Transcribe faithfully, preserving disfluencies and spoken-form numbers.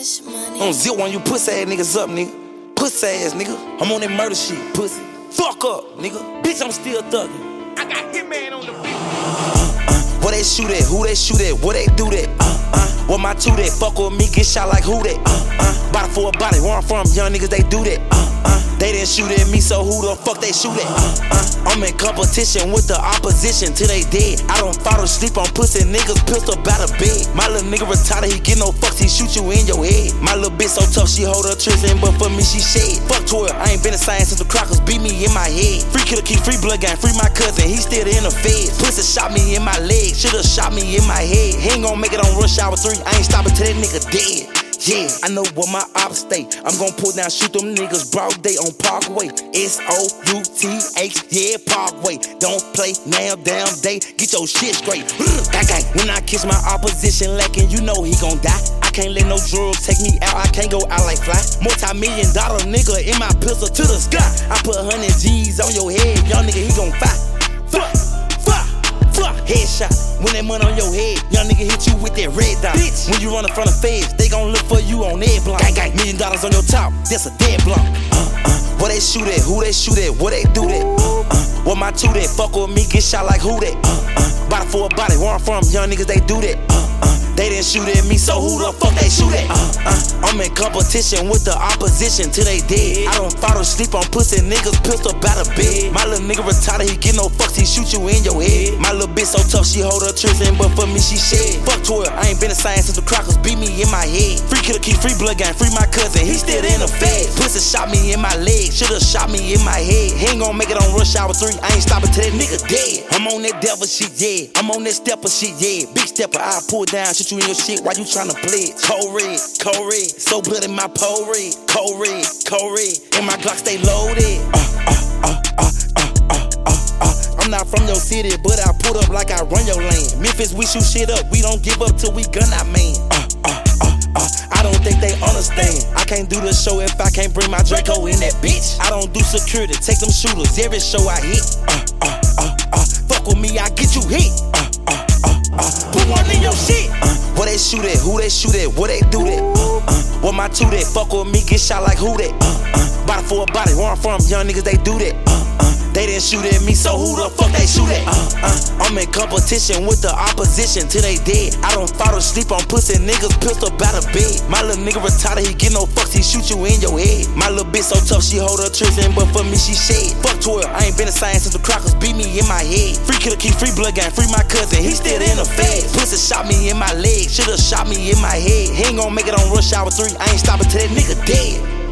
Cash money. On zip one, you pussy ass niggas up, nigga. Pussy ass nigga. I'm on that murder shit, pussy. Fuck up, nigga. Bitch, I'm still thuggin'. I got Hitman on the beat. Uh, uh, where they shoot at? Who they shoot at? Where they do that? Uh, uh, where my two that? Fuck with me, get shot like who that? Uh, uh, body for a body, where I'm from, young niggas, they do that. Uh, uh, they didn't shoot at me, so who the fuck they shoot at? Uh, uh, I'm in competition with the opposition till they dead. I don't fall asleep on pussy niggas, pistol by the bed. My little nigga retarded, he get no fucks, he shoot you in your head. My little bitch so tough, she hold her tricks in, but for me she shed. Fuck to her, I ain't been a science since the crackers beat me in my head. Free killer keep free blood gang, free my cousin, he still in the feds. Pussy shot me in my leg, shoulda shot me in my head. He ain't gon' make it on rush hour three, I ain't stopping till that nigga dead. Yeah, I know where my ops stay. I'm gon' pull down, shoot them niggas broad day on Parkway. S O U T H, yeah, Parkway. Don't play now, damn day, get your shit straight. When I kiss my opposition lacking, you know he gon' die. I can't let no drugs take me out, I can't go out like fly. Multi-million dollar nigga in my pistol to the sky. I put one hundred G's on your head, young nigga, he gon' fight. Fuck, fuck, fuck, headshot. When that money on your head, young nigga hit you with that red dot. Bitch, when you run in front of feds, they gon' look for you on their block. Gang, gang, million dollars on your top, that's a dead block. Uh, uh, where they shoot at, who they shoot at, where they do that? Uh, uh, where my two that, fuck with me, get shot like who that? Uh, uh, body for a body, where I'm from, young niggas, they do that. Uh, uh, they didn't shoot at me, so who the fuck they shoot at? Uh, uh, I'm in competition with the opposition till they dead. I don't fall asleep on pussy niggas, pistol by the bed. My little nigga retarded, he get no fucks, he shoot you in your head. My little bitch so tough, she hold her tricks in, but for me she shed. Fuck to her, I ain't been a science since the crackers beat me in my head. Free killer keep free blood gang, free my cousin, he still in the feds. Pussy shot me in my leg, shoulda shot me in my head. He ain't gon' make it on rush hour three, I ain't stopping till that nigga dead. I'm on that devil shit, yeah. I'm on that stepper shit, yeah. Big stepper, I pull down, shoot you in your shit while you tryna play it. Cold red, cold red, so blood in my pole red. Cold red, cold red, and my Glock stay loaded. Uh, uh, uh, uh, uh, uh, uh, uh. I'm not from your city, but I put up like I run your lane. Memphis, we shoot shit up, we don't give up till we gun our man. Uh, uh, uh, uh. I don't think they understand. I can't do the show if I can't bring my Draco in that bitch. I don't do security, take them shooters every show I hit. Uh, uh, uh, uh. Fuck with me, I get you hit. Uh, uh, uh, uh. Put one in your shit. Uh, where they shoot at, who they shoot at, where they do that? Uh, uh. Where my two that, fuck with me, get shot like who that? Uh, uh. Body for a body, where I'm from, young niggas, they do that. Uh, uh. They didn't shoot at me, so who the fuck they shoot at? Uh, uh, I'm in competition with the opposition till they dead. I don't fall asleep on pussy niggas, pistol by the bed. My little nigga retarded, he get no fucks, he shoot you in your head. My little bitch so tough, she hold her tricks in, but for me she shed. Fuck to her, I ain't been a science since the crackers beat me in my head. Free killer keep free blood gang, free my cousin, he still in the feds. Pussy shot me in my leg, shoulda shot me in my head. He ain't gon' make it on rush hour three, I ain't stopping till that nigga dead.